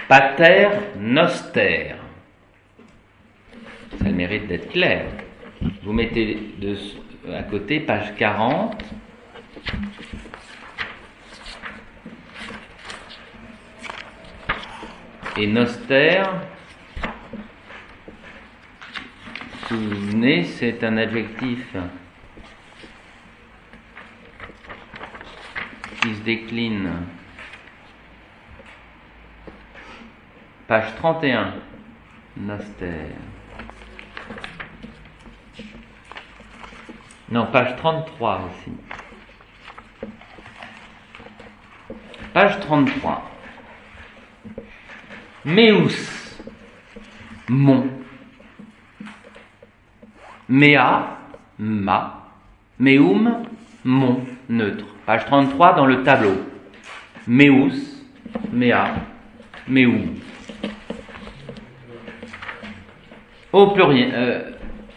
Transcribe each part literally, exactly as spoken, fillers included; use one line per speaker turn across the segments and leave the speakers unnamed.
Pater noster. Ça a le mérite d'être clair. Vous mettez de, à côté page quarante. Et noster, souvenez, c'est un adjectif qui se décline. Page trente et un, noster. Non, page trente-trois aussi. Page trente-trois. Meus, mon. Mea, ma. Meum, mon, neutre. Page trente-trois dans le tableau. Meus, mea, meum. Au pluriel. Euh,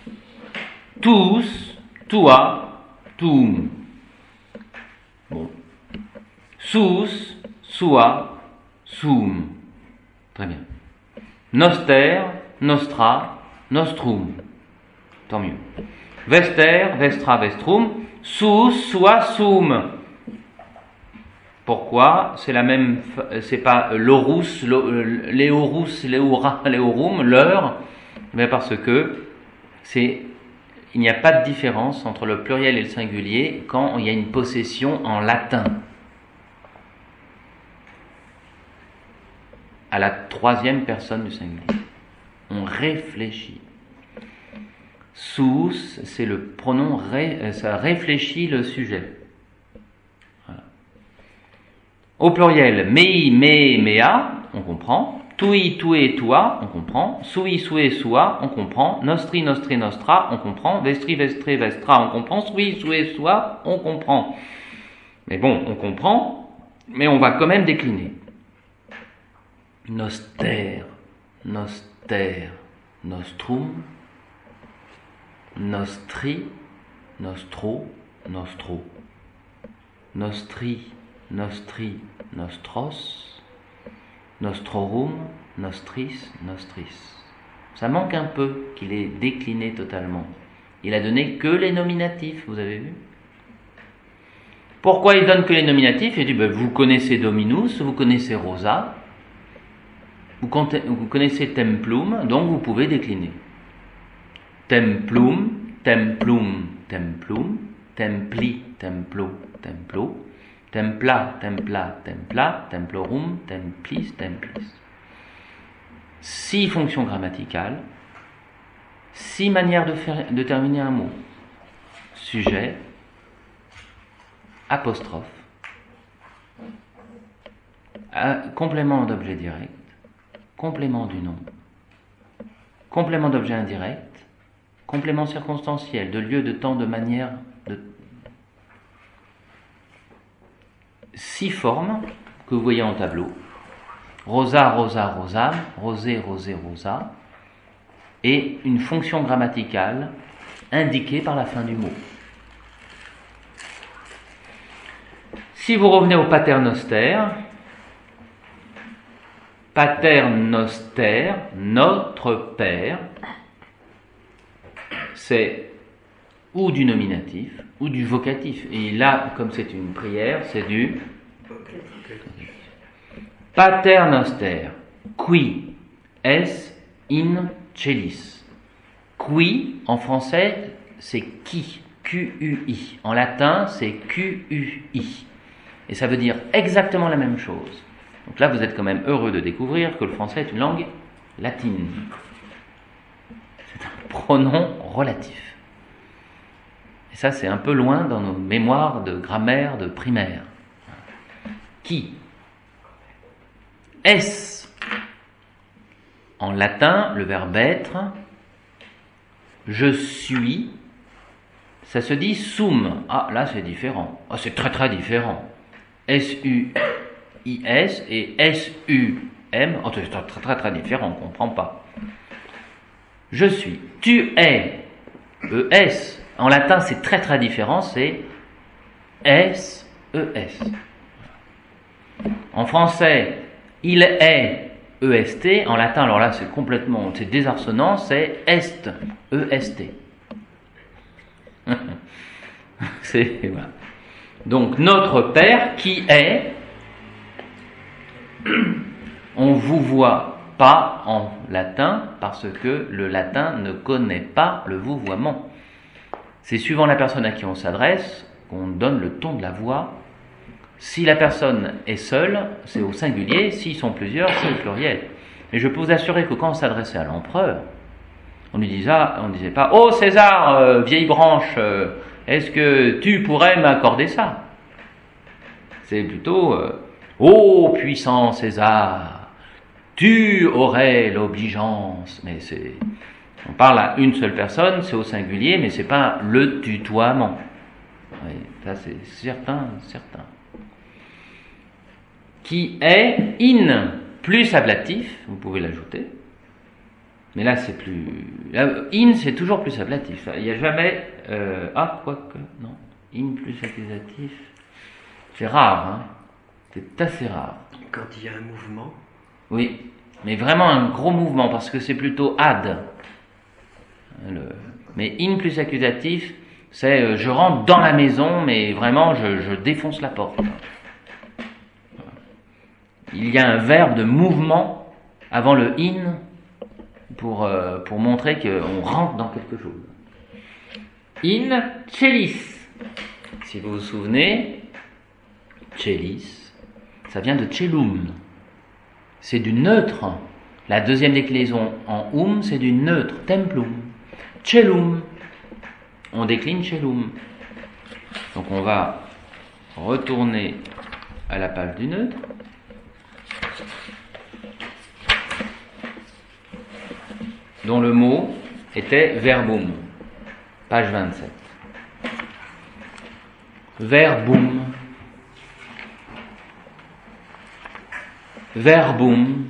tous, toi, tuum. Bon. Sus, sua, sum. Très bien. Noster, nostra, nostrum. Tant mieux. Vester, vestra, vestrum. Sus, sua, sum. Pourquoi? C'est la même, c'est pas l'orus, l'éorus, l'éora, l'éorum, l'heure, mais parce que c'est, il n'y a pas de différence entre le pluriel et le singulier quand il y a une possession en latin. À la troisième personne du singulier. On réfléchit. Sous, c'est le pronom, ré, ça réfléchit le sujet. Voilà. Au pluriel, mei, me, mea, on comprend. Tui, tue, tua, on comprend. Sui, sue, sua, on comprend. Nostri, nostre, nostra, on comprend. Vestri, vestre, vestra, on comprend. Sui, sue, sua, on comprend. Mais bon, on comprend, mais on va quand même décliner. Noster, noster, nostrum, nostri, nostro, nostro, nostri, nostri, nostros, nostrorum, nostris, nostris. Ça manque un peu qu'il ait décliné totalement. Il a donné que les nominatifs, vous avez vu? Pourquoi il donne que les nominatifs? Il dit, ben, vous connaissez Dominus, vous connaissez Rosa, vous connaissez Templum, donc vous pouvez décliner. Templum, templum, templum, templi, templo, templo, templa, templa, templa, templorum, templis, templis. Six fonctions grammaticales, six manières de, faire, de terminer un mot. Sujet, apostrophe, complément d'objet direct, complément du nom, complément d'objet indirect, complément circonstanciel, de lieu, de temps, de manière, de... Six formes que vous voyez en tableau. Rosa, rosa, rosam, rosé, rosé, rosa, et une fonction grammaticale indiquée par la fin du mot. Si vous revenez au paternoster, paternoster, notre père, c'est ou du nominatif ou du vocatif. Et là, comme c'est une prière, c'est du paternoster. Qui est in celis. Qui, en français, c'est qui. Q U I. En latin, c'est Q U I. Et ça veut dire exactement la même chose. Donc là, vous êtes quand même heureux de découvrir que le français est une langue latine. C'est un pronom relatif. Et ça, c'est un peu loin dans nos mémoires de grammaire de primaire. Qui? Est. En latin, le verbe être, je suis, ça se dit sum. Ah, là, c'est différent. Ah, c'est très très différent. S U I S et S U M, oh, c'est très très très différent, on ne comprend pas. Je suis. Tu es. E S. En latin, c'est très très différent, c'est S E S. En français, il est E S T. En latin, alors là, c'est complètement, c'est désarçonnant, c'est est, E S T. C'est, voilà. Donc, notre Père qui est, on vous voit pas en latin parce que le latin ne connaît pas le vouvoiement. C'est suivant la personne à qui on s'adresse qu'on donne le ton de la voix. Si la personne est seule, c'est au singulier. S'ils sont plusieurs, c'est au pluriel. Mais je peux vous assurer que quand on s'adressait à l'empereur, on ne disait, disait pas « Oh César, euh, vieille branche, euh, est-ce que tu pourrais m'accorder ça ?» C'est plutôt euh, « Oh puissant César, tu aurais l'obligeance. » Mais c'est, on parle à une seule personne, c'est au singulier, mais c'est pas le tutoiement. Oui, ça c'est certain, certain. Qui est in plus ablatif, vous pouvez l'ajouter. Mais là c'est plus. Là, in c'est toujours plus ablatif. Il n'y a jamais. Euh, ah, quoique, non. In plus accusatif. C'est rare, hein. C'est assez rare.
Quand il y a un mouvement.
Oui, mais vraiment un gros mouvement, parce que c'est plutôt ad. Le... Mais in plus accusatif, c'est euh, je rentre dans la maison, mais vraiment je, je défonce la porte. Il y a un verbe de mouvement avant le in pour, euh, pour montrer qu'on rentre dans quelque chose. In chelis. Si vous vous souvenez, chelis, ça vient de cellum. C'est du neutre. La deuxième déclinaison en um, c'est du neutre, templum. Cellum. On décline cellum. Donc on va retourner à la page du neutre. Dont le mot était verbum. Page vingt-sept. Verbum. Verbum.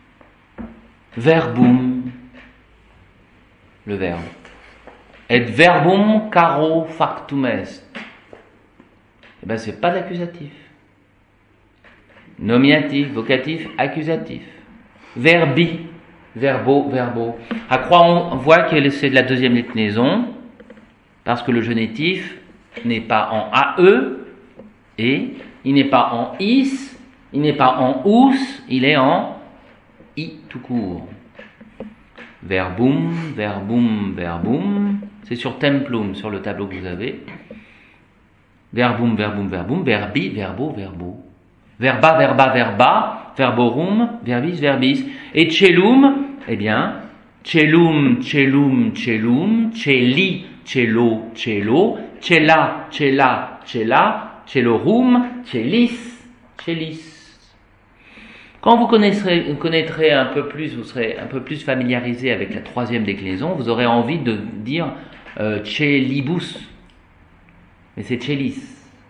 Verbum. Le verbe. Et verbum caro factum est. Eh bien, c'est pas d'accusatif. Nominatif, vocatif, accusatif. Verbi. Verbo, verbo. À croire, on voit que c'est de la deuxième déclinaison, parce que le génitif n'est pas en ae, et il n'est pas en is, il n'est pas en ous, il est en i tout court. Verbum, verbum, verbum. C'est sur templum, sur le tableau que vous avez. Verbum, verbum, verbum. Verbi, verbo, verbo. Verba, verba, verba. Verborum, verbis, verbis. Et cellum, eh bien, cellum, cellum, cellum. Celli, cello, cello. Cella, cella, cella. Cellorum, cellis, cellis. Quand vous connaîtrez, vous connaîtrez un peu plus, vous serez un peu plus familiarisé avec la troisième déclinaison, vous aurez envie de dire euh, cellibus, mais c'est cellis,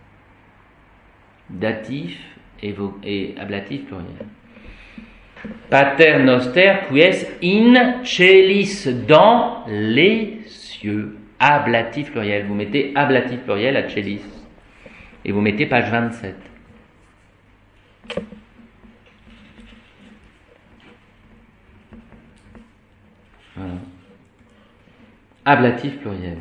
datif et, vo- et ablatif pluriel. Pater noster quies in cellis, dans les cieux, ablatif pluriel. Vous mettez ablatif pluriel à cellis et vous mettez page vingt-sept. Voilà. Ablatif pluriel.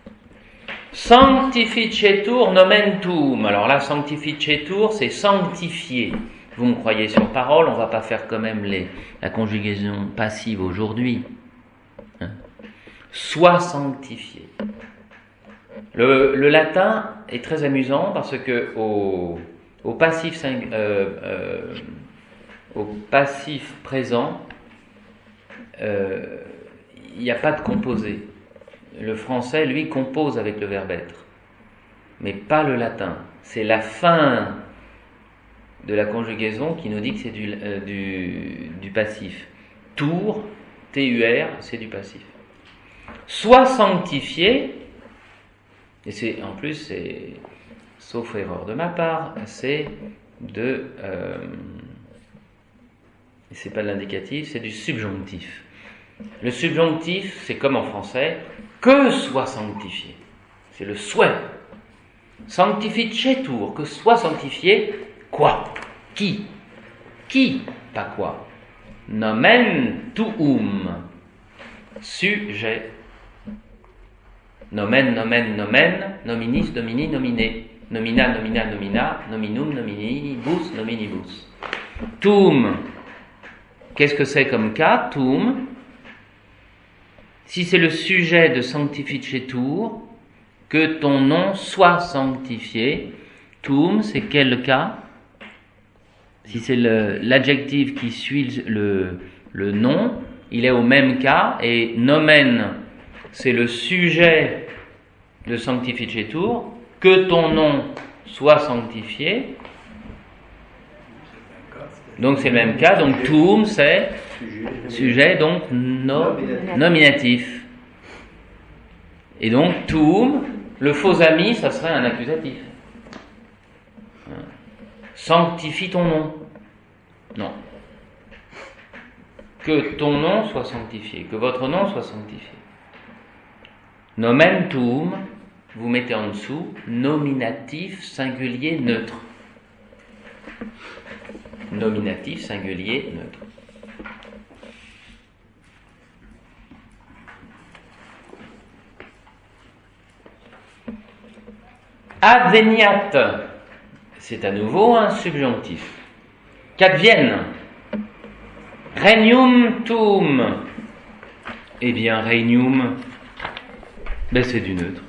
Sanctificetur nomentum. Alors là, sanctificetur, c'est sanctifier. Vous me croyez sur parole, on va pas faire quand même les, la conjugaison passive aujourd'hui. Hein? Sois sanctifié. Le, le latin est très amusant parce que au, au passif euh, euh, au passif présent, euh, il n'y a pas de composé. Le français, lui, compose avec le verbe être, mais pas le latin. C'est la fin de la conjugaison qui nous dit que c'est du, euh, du, du passif. Tour, T U R, c'est du passif. Sois sanctifié, et c'est en plus, c'est, sauf erreur de ma part, c'est de, euh, c'est pas de l'indicatif, c'est du subjonctif. Le subjonctif, c'est comme en français, que soit sanctifié. C'est le souhait. Sanctificetur, que soit sanctifié, quoi? Qui? Qui? Pas quoi? Nomen tuum. Sujet. Nomen, nomen, nomen. Nominis, domini, nominé. Nomina, nomina, nomina. Nominum, nominibus, nominibus. Tuum. Qu'est-ce que c'est comme cas? Tuum. Si c'est le sujet de sanctificetur, que ton nom soit sanctifié. Tuum, c'est quel cas? Si c'est l'adjectif qui suit le, le nom, il est au même cas. Et nomen, c'est le sujet de sanctificetur. Que ton nom soit sanctifié. Donc c'est le même cas. Donc tuum, c'est sujet, donc no, nominatif. Et donc tuum, le faux ami, ça serait un accusatif. Sanctifie ton nom. Non. Que ton nom soit sanctifié, que votre nom soit sanctifié. Nomen tuum, vous mettez en dessous nominatif singulier neutre. Nominatif singulier neutre. Adveniat, c'est à nouveau un subjonctif. Qu'advienne. Regnum tuum. Eh bien, regnum, ben c'est du neutre.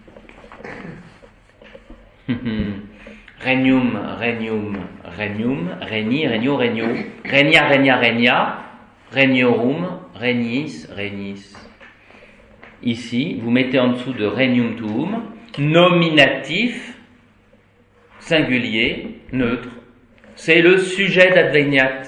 Regnum, regnum, regnum, regni, regno, regno, regna, regna, regna, regnorum, regnis, regnis. Ici, vous mettez en dessous de regnum tuum, nominatif, singulier, neutre. C'est le sujet d'adveniat.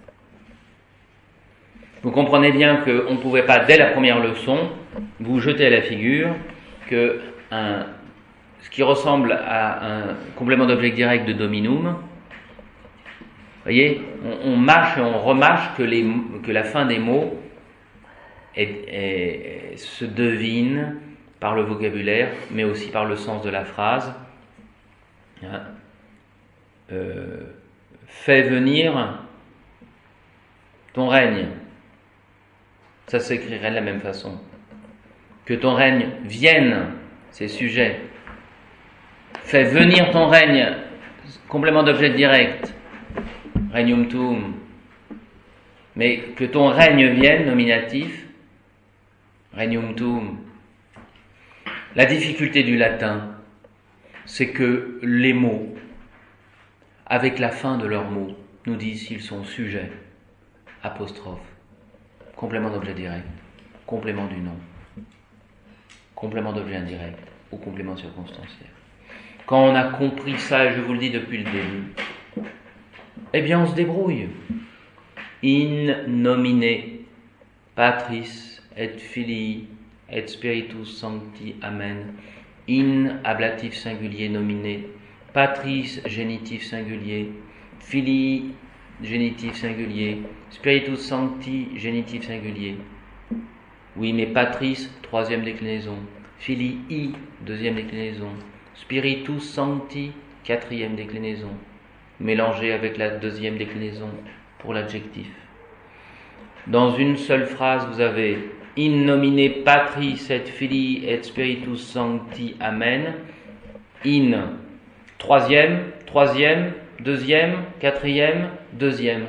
Vous comprenez bien qu'on ne pouvait pas, dès la première leçon, vous jeter à la figure que un, ce qui ressemble à un complément d'objet direct de dominum, vous voyez, on, on mâche et on remâche que, les, que la fin des mots est, est, se devine par le vocabulaire, mais aussi par le sens de la phrase. Hein, euh, fais venir ton règne. Ça s'écrirait de la même façon. Que ton règne vienne, c'est sujet. Fais venir ton règne, complément d'objet direct, regnum tuum. Mais que ton règne vienne, nominatif, regnum tuum. La difficulté du latin, c'est que les mots, avec la fin de leurs mots, nous disent s'ils sont sujets, apostrophe, complément d'objet direct, complément du nom, complément d'objet indirect ou complément circonstanciel. Quand on a compris ça, et je vous le dis depuis le début, eh bien on se débrouille. In nomine Patris et Filii et Spiritus Sancti, Amen. In, ablatif singulier nominé. Patris, génitif singulier. Filii, génitif singulier. Spiritus Sancti, génitif singulier. Oui, mais Patris, troisième déclinaison. Filii, deuxième déclinaison. Spiritus Sancti, quatrième déclinaison. Mélangé avec la deuxième déclinaison pour l'adjectif. Dans une seule phrase, vous avez in nomine Patris et Filii et Spiritus Sancti, Amen. In, troisième, troisième, deuxième, quatrième, deuxième.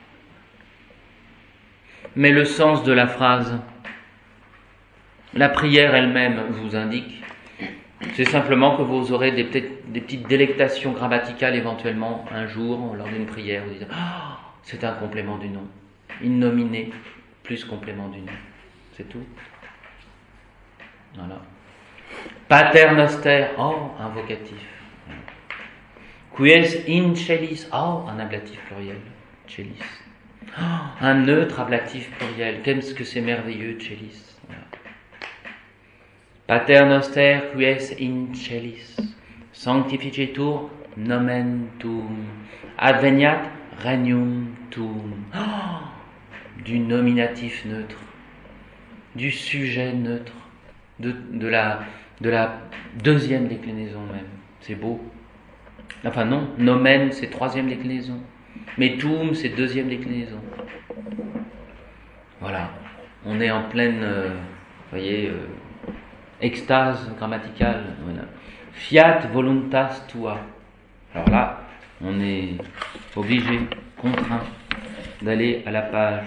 Mais le sens de la phrase, la prière elle-même vous indique, c'est simplement que vous aurez des, des petites délectations grammaticales éventuellement un jour lors d'une prière. Vous dites ah, oh, c'est un complément du nom. In nomine plus complément du nom. C'est tout. Voilà. Pater noster, oh, un vocatif. Quies in celis, oh, un ablatif pluriel. Celis. Oh, un neutre ablatif pluriel. Qu'est-ce que c'est merveilleux, celis. Voilà. Pater noster, quies in celis. Sanctificetur nomen tuum. Adveniat regnum tuum. Oh, du nominatif neutre. Du sujet neutre, de, de, la, de la deuxième déclinaison même. C'est beau. Enfin non, nomen c'est troisième déclinaison. Mais tuum c'est deuxième déclinaison. Voilà, on est en pleine, euh, vous voyez, euh, extase grammaticale. Voilà. Fiat voluntas tua. Alors là, on est obligé, contraint, d'aller à la page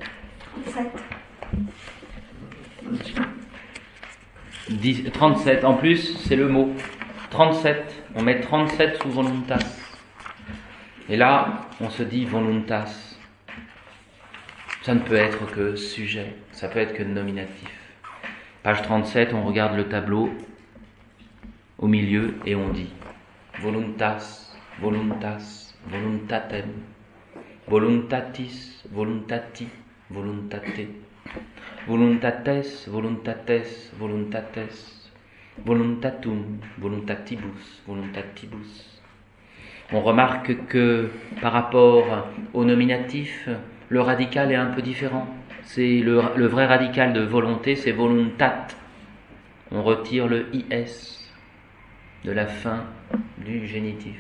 dix, trente-sept. En plus, c'est le mot. trente-sept. On met trente-sept sous voluntas. Et là, on se dit voluntas. Ça ne peut être que sujet. Ça peut être que nominatif. Page trente-sept, on regarde le tableau au milieu et on dit voluntas, voluntas, voluntatem, voluntatis, voluntati, voluntate, voluntates, voluntates, voluntates, voluntatum, voluntatibus, voluntatibus. On remarque que par rapport au nominatif, le radical est un peu différent. C'est le, le vrai radical de volonté, c'est voluntat. On retire le is de la fin du génitif.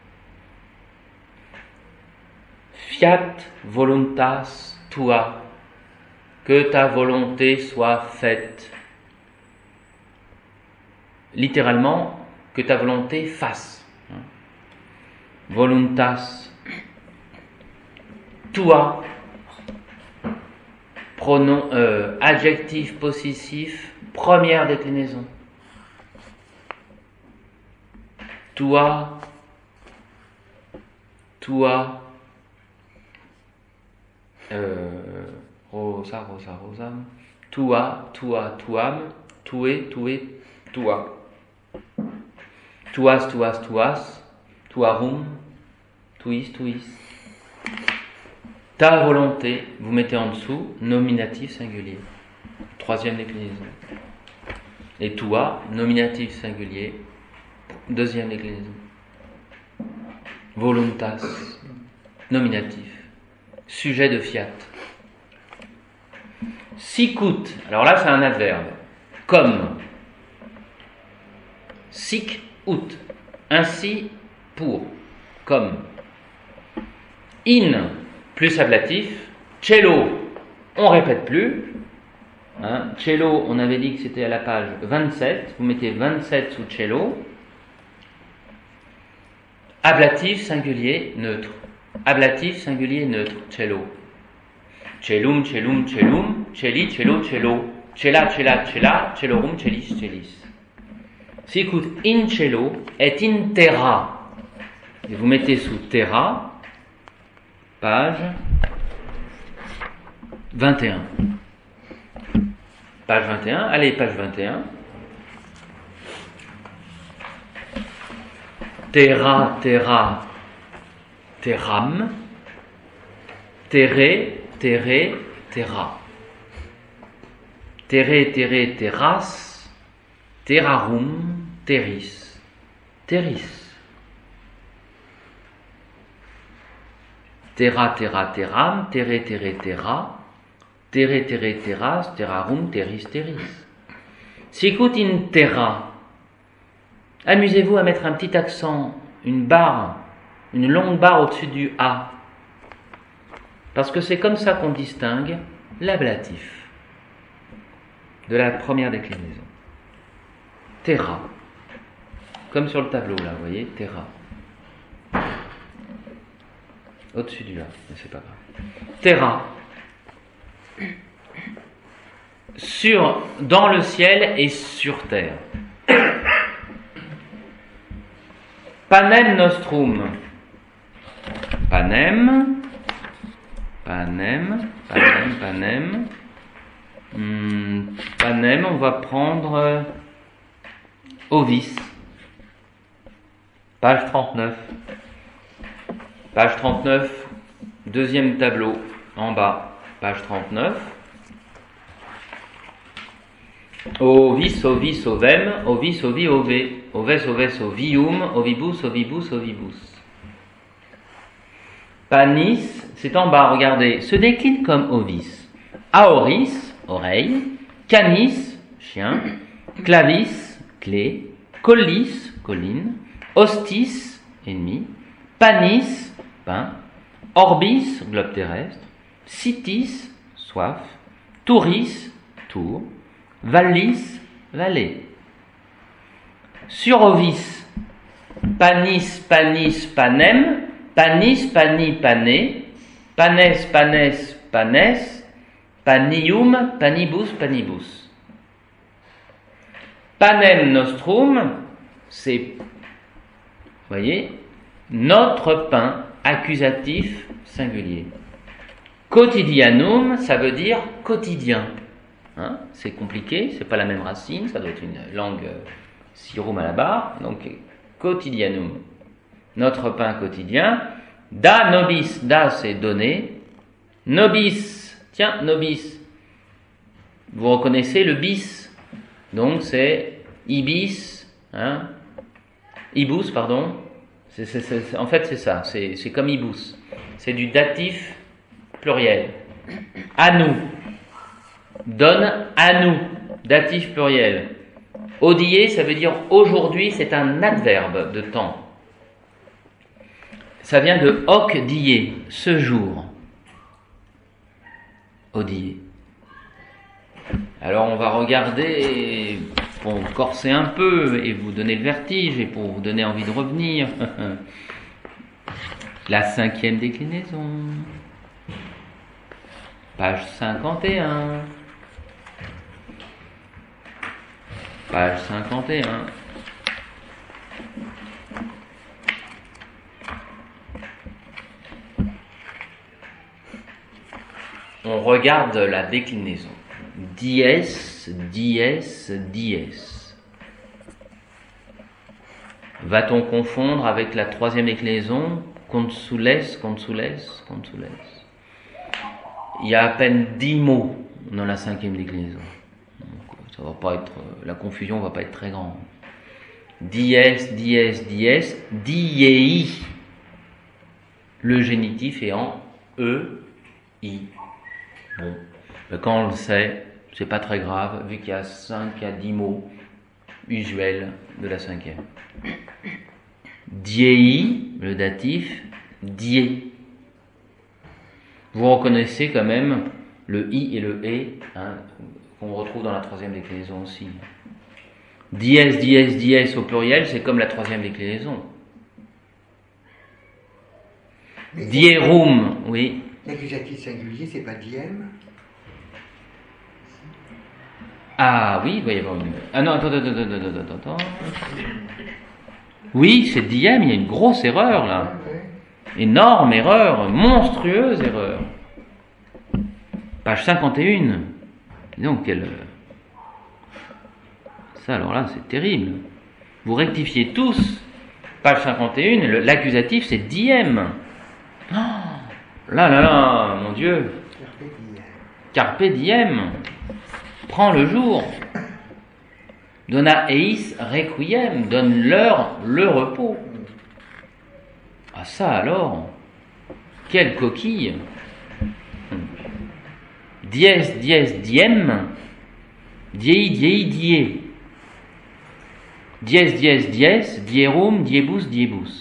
Fiat voluntas tua, que ta volonté soit faite. Littéralement, que ta volonté fasse. Voluntas tua, pronom, euh, adjectif possessif, première déclinaison. Tua, tua, euh, rosa, rosa, rosam, tua, tua, tuam, tue, tue, tua. Tuas, tuas, tuas, tuarum, tuis, tuis. Ta volonté, vous mettez en dessous, nominatif singulier. Troisième déclinaison. Et toi, nominatif singulier, deuxième déclinaison. Voluntas, nominatif. Sujet de fiat. Sicut, alors là c'est un adverbe. Comme. Sic ut, ainsi, pour, comme. In, plus ablatif. Cello, on répète plus. Hein, cello, on avait dit que c'était à la page vingt-sept. Vous mettez vingt-sept sous cello. Ablatif, singulier, neutre. Ablatif, singulier, neutre. Cello. Cellum, cellum, cellum. Celli, cello, cello. Cella, cella, cella. Cellorum, cellis, cellis. Sicut in cello est in terra. Et vous mettez sous terra, page vingt et un. Page vingt et un, allez, page vingt et un. Terra, terra, terram. Terre, terre, terra. Terre, terre, terras. Terrarum, terris, terris. Terra, terra, terram, terre, terre, terra. Terre, terre, terras, terrarum, terris, terris. Sicut in terra. Amusez-vous à mettre un petit accent, une barre, une longue barre au-dessus du A. Parce que c'est comme ça qu'on distingue l'ablatif de la première déclinaison. Terra. Comme sur le tableau là, vous voyez, terra. Au-dessus du A, mais c'est pas grave. Terra. Sur, dans le ciel et sur terre. Panem nostrum. Panem. Panem. Panem. Panem. Hmm, panem, on va prendre euh, Ovis. Page trente-neuf. Page trente-neuf, deuxième tableau en bas. Page trente-neuf. Ovis, ovis, ovem, ovis, ovi, ove, oves, oves, ovium, ovibus, ovibus, ovibus. Panis, c'est en bas, regardez, se décline comme ovis. Aoris, oreille. Canis, chien. Clavis, clé. Collis, colline. Hostis, ennemi. Panis, pain. Orbis, globe terrestre. Citis, soif. Touris, tour. Vallis, vallée. Surovis, panis, panis, panem. Panis, pani, pané. Panes, panes, panes. Panium, panibus, panibus. Panem nostrum, c'est, vous voyez, notre pain, accusatif singulier. Quotidianum, ça veut dire quotidien. Hein, c'est compliqué, c'est pas la même racine, ça doit être une langue euh, syro-malabar. Donc, quotidianum, notre pain quotidien. Da nobis, da c'est donné. Nobis, tiens, nobis. Vous reconnaissez le bis. Donc c'est ibis, hein, ibus, pardon. C'est, c'est, c'est, en fait, c'est ça, c'est, c'est comme ibus. C'est du datif pluriel. À nous. Donne à nous. Datif pluriel. Odie, ça veut dire aujourd'hui, c'est un adverbe de temps. Ça vient de hoc die, ce jour. Odie. Alors on va regarder pour corser un peu et vous donner le vertige et pour vous donner envie de revenir. La cinquième déclinaison. Page cinquante et un. Page cinquante et un. On regarde la déclinaison. Dies, dies, dies. Va-t-on confondre avec la troisième déclinaison? Consules, consules, consules. Il y a à peine dix mots dans la cinquième déclinaison. Donc, ça va pas être, la confusion va pas être très grande. Dies, dies, dies, diei. Le génitif est en E, I. Bon, quand on le sait, c'est pas très grave, vu qu'il y a cinq à dix mots usuels de la cinquième. Diei, le datif, die. Vous reconnaissez quand même le i et le e, hein, qu'on retrouve dans la troisième déclinaison aussi. Dies, dies, dies au pluriel, c'est comme la troisième déclinaison. Dierum, oui.
L'accusatif singulier, c'est pas diem?
Ah oui, il va y avoir une... Ah non, attends, attends, attends, attends, attends, attends. Oui, c'est diem, il y a une grosse erreur là. Énorme erreur, monstrueuse erreur. Page cinquante et un. Donc, quelle... Ça, alors là, c'est terrible. Vous rectifiez tous. Page cinquante et un, le, l'accusatif, c'est diem. Oh, là, là, là, mon Dieu. Carpe diem. Prends le jour. Dona eis requiem. Donne-leur le repos. Ah, ça alors. Quelle coquille. Dies, dies, diem. Diei, diei, die. Dies, dies, dies. Dierum, diebus, diebus.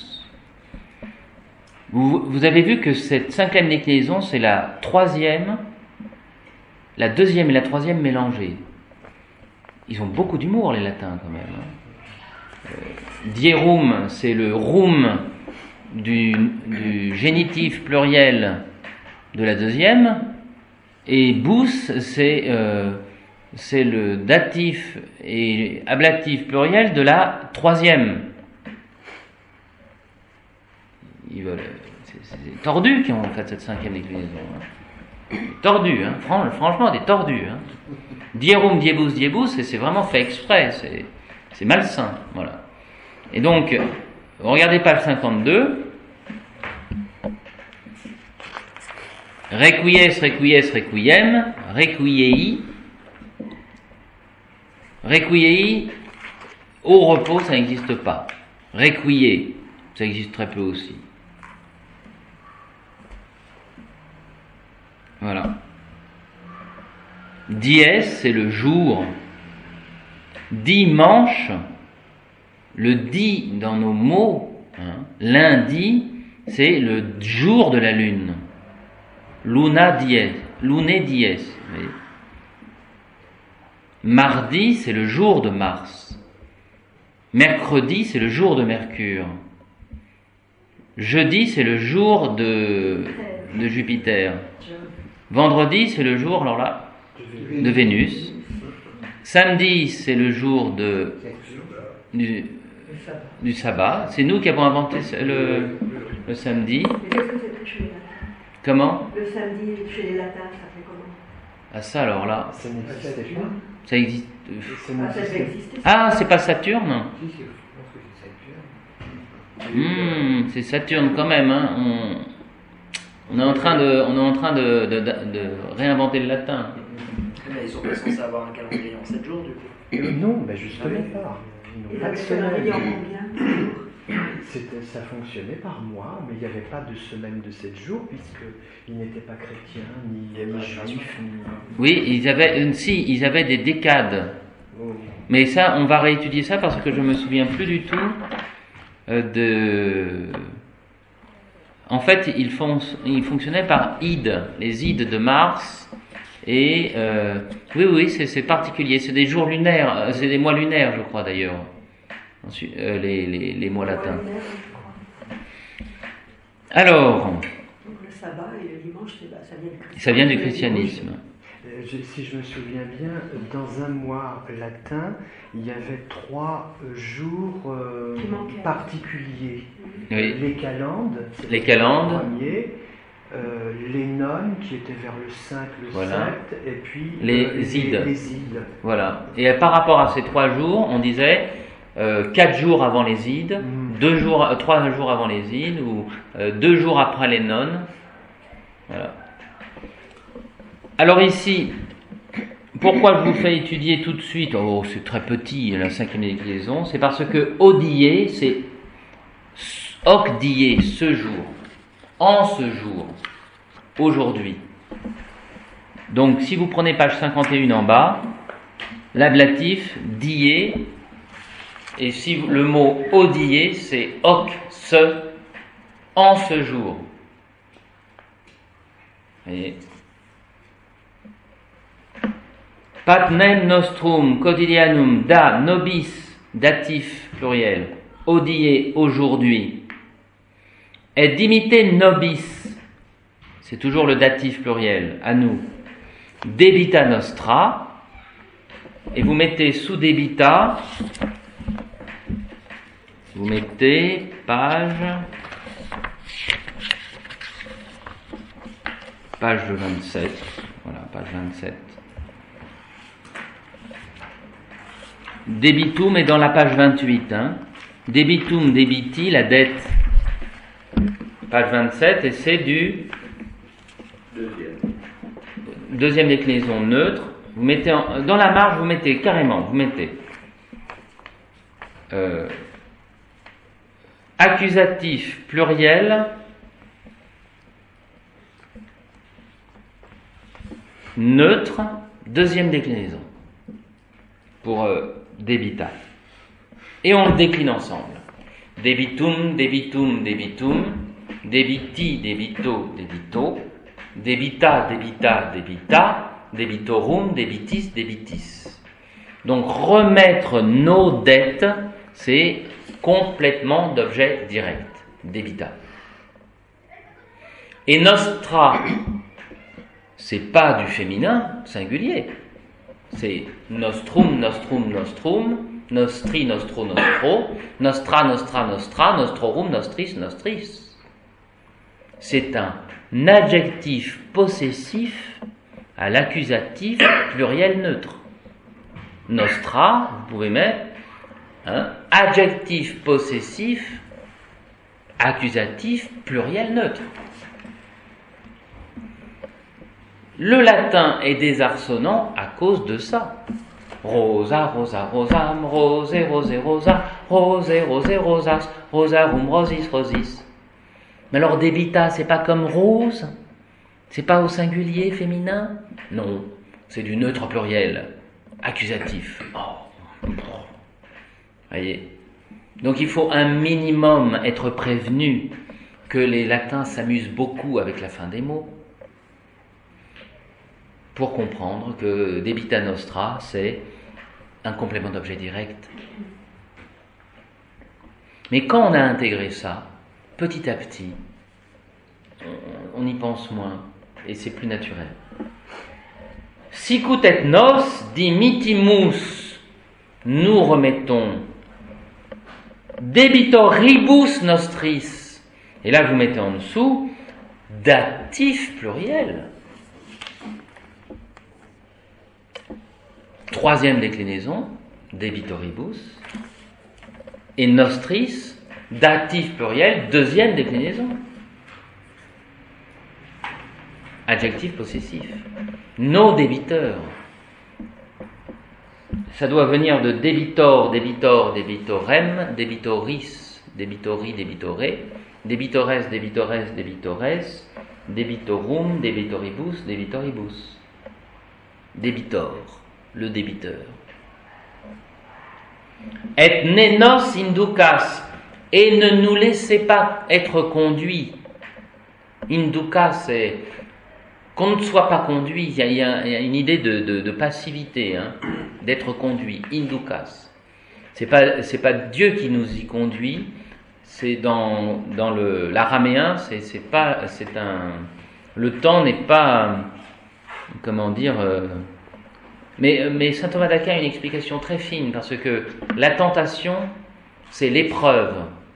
Vous, vous avez vu que cette cinquième déclinaison, c'est la troisième, la deuxième et la troisième mélangées. Ils ont beaucoup d'humour, les latins, quand même. Hein. Euh, dierum, c'est le rum du, du génitif pluriel de la deuxième, et bus, c'est, euh, c'est le datif et ablatif pluriel de la troisième. Ils veulent, c'est, c'est tordu qui ont fait cette cinquième déclinaison. Hein. Tordu, hein. Fran- franchement, des tordus. Hein. Dierum, diebus, diebus, et c'est vraiment fait exprès, c'est, c'est malsain. Voilà. Et donc, regardez page cinquante-deux. Requies, requies, requiem, requiei. Requiei, au repos, ça n'existe pas. Requier, ça existe très peu aussi. Voilà. Dies, c'est le jour. Dimanche, le di dans nos mots, hein, lundi, c'est le jour de la lune. Luna dies. Lune dies. Vous voyez. Mardi, c'est le jour de Mars. Mercredi, c'est le jour de Mercure. Jeudi, c'est le jour de, de Jupiter. Vendredi, c'est le jour, alors là, de Vénus. Samedi, c'est le jour de, du, du sabbat. C'est nous qui avons inventé le, le samedi. Comment?
Le samedi chez les latins, ça fait comment?
Ah ça alors là,
Ça n'existait pas.
ça existe.
Ça
Ah, ça
n'existait
devait exister.
Ah, c'est pas Saturne?
Si, si, je pense que c'est Saturne.
Hmm, c'est Saturne quand même. Hein. On, on est en train de, on est en train de, de, de, de réinventer le latin.
Mais ils sont pas censés avoir un calendrier en sept jours, du coup.
Euh, Non, mais justement pas. Ils n'ont
Ils
pas de
avaient fait un million
semaine.
combien?
C'était- Ça fonctionnait par mois, mais il n'y avait pas de semaine de sept jours, puisqu'ils n'étaient pas chrétiens, ni,
Et
ni
pas
juifs, ni...
Oui, ils avaient, euh, si, ils avaient des décades.
Oh.
Mais ça, on va réétudier ça parce que je me souviens plus du tout euh, de. En fait, ils, font, ils fonctionnaient par Id, les Ides de Mars. Et euh, oui, oui, c'est, c'est particulier. C'est des jours lunaires, euh, c'est des mois lunaires, je crois d'ailleurs. Ensuite, euh, les, les, les mois latins. Alors,
Donc le sabbat et le dimanche, c'est- bah, ça vient du christianisme.
ça vient du christianisme.
Euh, je- Si je me souviens bien, dans un mois latin, il y avait trois euh, jours euh,
Qui manquaient.
particuliers.
Oui.
Les calendes, c'était
Les calendes.
le premier, euh, les nonnes, qui étaient vers le cinq, le
Voilà.
sept, et puis
Les
euh,
ides.
les ides.
Voilà. Et par rapport à ces trois jours, on disait euh, quatre jours avant les Ides,
Mm.
deux jours, euh, trois jours avant les Ides, ou euh, deux jours après les nonnes. Voilà. Alors ici, pourquoi je vous fais étudier tout de suite? Oh, c'est très petit, la cinquième déclinaison. C'est parce que odie, c'est hoc die, ce jour, en ce jour, aujourd'hui. Donc, si vous prenez page cinquante et un en bas, l'ablatif die, et si vous- le mot odie, c'est hoc, ce, en ce jour. Voyez. Panem nostrum quotidianum da nobis, datif pluriel, odie aujourd'hui, et dimite nobis, c'est toujours le datif pluriel, à nous, debita nostra, et vous mettez sous debita, vous mettez page, page vingt-sept, voilà, page vingt-sept. Debitum est dans la page vingt-huit. Hein. Debitum debiti, la dette. Page vingt-sept, et c'est du
Deuxième.
deuxième déclinaison neutre. Vous mettez en- dans la marge, vous mettez carrément, vous mettez euh, accusatif pluriel neutre, deuxième déclinaison pour euh, debita. Et on le décline ensemble. Debitum, debitum, debitum, debiti, debito, debito, debita, debita, debita, debitorum, debitis, debitis. Donc remettre nos dettes, c'est complétement d'objet direct, debita. Et nostra, c'est pas du féminin singulier. C'est nostrum, nostrum, nostrum, nostri, nostro, nostro, nostra, nostra, nostra, nostrorum, nostris, nostris. C'est un adjectif possessif à l'accusatif pluriel neutre. Nostra, vous pouvez mettre hein, adjectif possessif, accusatif pluriel neutre. Le latin est désarçonnant à cause de ça. Rosa, rosa, rosam, rose, rose, rosa, rose, rose, rosas, rosarum, rosis, rosis. Mais alors debita, c'est pas comme rose? C'est pas au singulier féminin? Non, c'est du neutre pluriel, accusatif. Oh. Voyez. Donc il faut un minimum être prévenu que les latins s'amusent beaucoup avec la fin des mots. pour comprendre que debita nostra, c'est un complément d'objet direct. Mais quand on a intégré ça, petit à petit, on, on y pense moins, et c'est plus naturel. Sicut et nos dimittimus, nous remettons debitoribus nostris. Et là, vous mettez en dessous datif pluriel. Troisième déclinaison, debitoribus. Et nostris, datif pluriel, deuxième déclinaison. Adjectif possessif. Nos débiteurs. Ça doit venir de débitor, débitor, débitorem, débitoris, débitori, débitoré, débitores, débitores, débitores, débitorum, débitoribus, débitoribus. Débitor, le débiteur. Et nenos inducas, et ne nous laissez pas être conduits. Inducas, c'est qu'on ne soit pas conduit. Il y a, il y a, il y a une idée de, de, de passivité, hein, d'être conduit. Inducas. C'est pas, c'est pas Dieu qui nous y conduit. C'est dans, dans le, l'araméen, c'est, c'est pas, c'est un, le temps n'est pas, comment dire. Euh, Mais, mais saint Thomas d'Aquin a une explication très fine, parce que la tentation, c'est l'épreuve.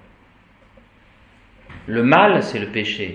Le mal, c'est le péché.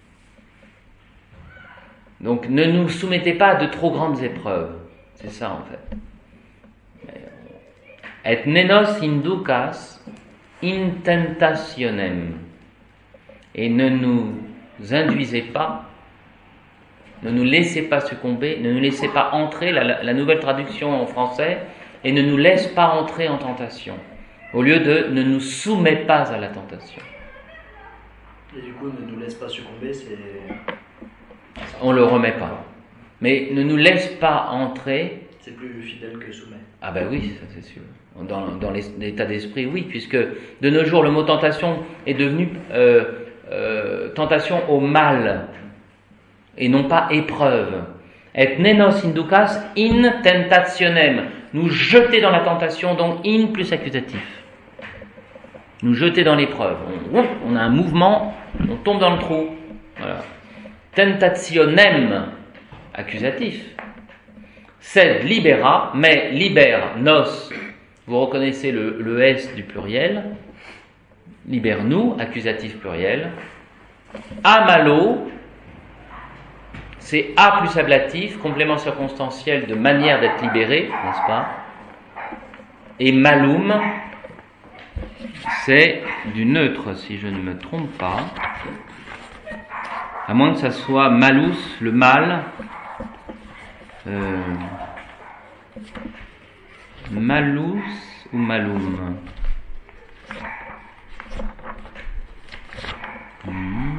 Donc ne nous soumettez pas à de trop grandes épreuves. C'est ça en fait. Et nenos inducas in tentationem. Et ne nous induisez pas, ne nous laissez pas succomber, ne nous laissez pas entrer, la, la, la nouvelle traduction en français, et ne nous laisse pas entrer en tentation, au lieu de ne nous soumets pas à la tentation.
Et du coup, ne nous laisse pas succomber, c'est...
On ne le remet pas. Mais ne nous laisse pas entrer...
C'est plus fidèle que soumet.
Ah ben oui, ça c'est sûr. Dans, dans l'état d'esprit, oui, puisque de nos jours, le mot tentation est devenu euh, euh, tentation au mal, et non pas épreuve. Et nenos inducas in tentationem. Nous jeter dans la tentation, donc in plus accusatif. Nous jeter dans l'épreuve. On, on a un mouvement, on tombe dans le trou. Voilà. Tentationem, accusatif. Sed libera, mais libère, nos. Vous reconnaissez le, le S du pluriel. Libère-nous, accusatif pluriel. Amalo, c'est a plus ablatif, complément circonstanciel de manière d'être libéré, n'est-ce pas? Et malum, c'est du neutre, si je ne me trompe pas. À moins que ça soit malus, le mal. Euh, malus ou malum? Hmm.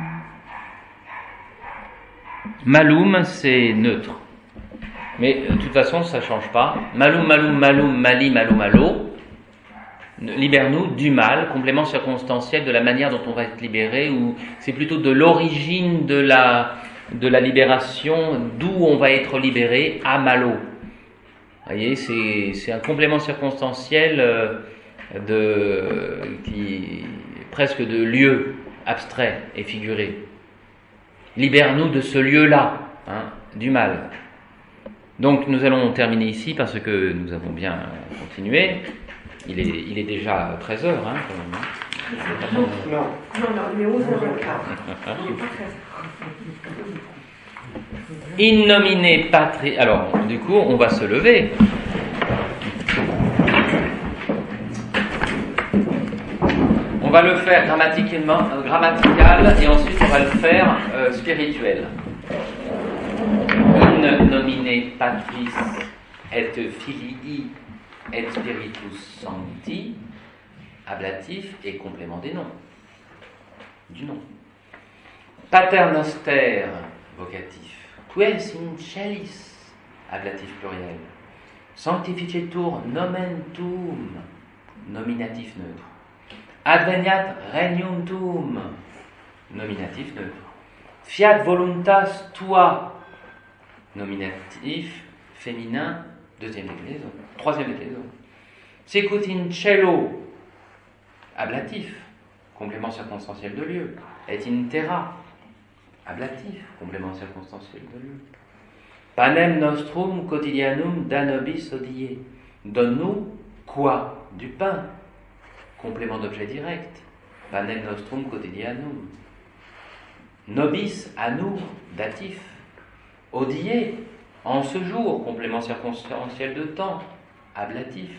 Malum, c'est neutre. Mais de toute façon, ça ne change pas. Malum, malum, malum, mali, malo, malo. Libère-nous du mal, complément circonstanciel de la manière dont on va être libéré, ou c'est plutôt de l'origine de la, de la libération, d'où on va être libéré, à malo. Vous voyez, c'est, c'est un complément circonstanciel euh, de, qui, presque de lieu abstrait et figuré. Libère-nous de ce lieu-là, hein, du mal. Donc nous allons terminer ici parce que nous avons bien continué. Il est, il est déjà treize heures, hein, quand même.
Non, non, non, il est onze heures quinze. Il n'est pas treize heures.
In nomine patri... Alors, du coup, on va se lever. On va le faire grammaticalement, euh, grammatical, et ensuite on va le faire euh, spirituel. In nomine patris et filii et spiritus sancti, ablatif et complément des noms, du nom. Pater noster, vocatif. Qui es in celis, ablatif pluriel. Sanctificetur nomen tuum, nominatif neutre. Adveniat regnum tuum, nominatif neutre. Fiat voluntas tua, nominatif féminin, deuxième déclinaison, troisième déclinaison. Sicut in cello, ablatif, complément circonstanciel de lieu. Et in terra, ablatif, complément circonstanciel de lieu. Panem nostrum quotidianum da nobis odie. Donne-nous quoi? Du pain. Complément d'objet direct. Panem nostrum quotidianum. Nobis, à nous, datif. Odie, en ce jour, complément circonstanciel de temps, ablatif.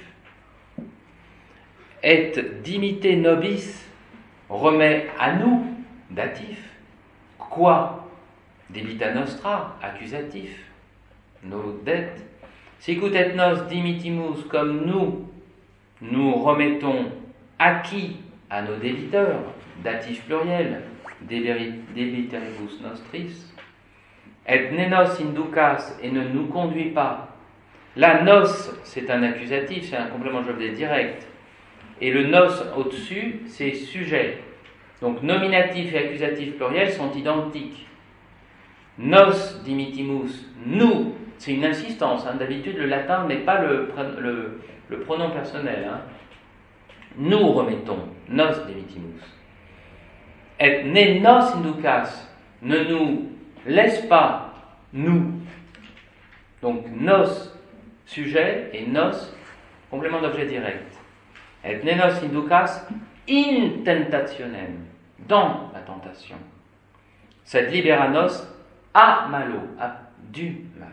Et dimite nobis, remet à nous, datif. Quoi? Debita nostra, accusatif. Nos dettes. Sicut et nos dimitimus, comme nous, nous remettons à qui? À nos débiteurs, datif pluriel, debiteribus nostris. Et ne nos inducas, et ne nous conduit pas. La nos, c'est un accusatif, c'est un complément d'objet direct. Et le nos au-dessus, c'est sujet. Donc nominatif et accusatif pluriel sont identiques. Nos dimitimus, nous, c'est une insistance. Hein. D'habitude, le latin ne met pas le, le, le pronom personnel. Hein. Nous remettons, nos dimitimus. Et ne nos inducas, ne nous laisse pas, nous. Donc nos, sujet, et nos, complément d'objet direct. Et ne nos inducas in tentationem, dans la tentation. Sed libera nos a malo, a du mal.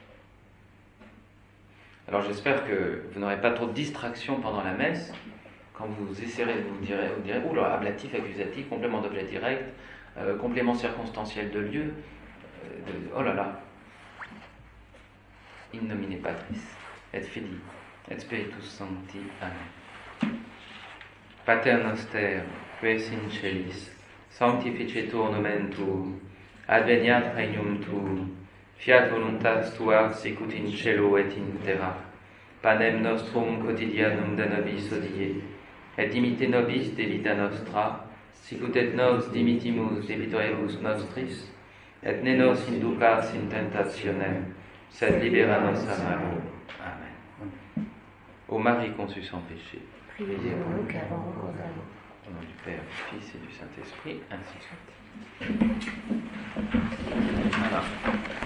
Alors j'espère que vous n'aurez pas trop de distractions pendant la messe. Quand vous essaierez, vous direz, vous direz oula, ablatif, accusatif, complément d'objet direct, euh, complément circonstanciel de lieu. Euh, de, oh là là. In nomine Patris, et Filii, et Spiritus Sancti. Amen. Pater noster, qui es in celis, sanctificetur nomen tuum, adveniat regnum tuum, fiat voluntas tua sicut in cielo et in terra. Panem nostrum quotidianum da nobis odie, et dimite nobis debita nostra, sicut et nos dimitimus debitoribus nostris, et ne nos inducas in tentationem, sed libera nos a malo. Amen. Ô Marie conçue sans péché, priez pour nous qui avons recours à vous. Au nom du Père, du Fils et du Saint-Esprit, ainsi soit. Voilà.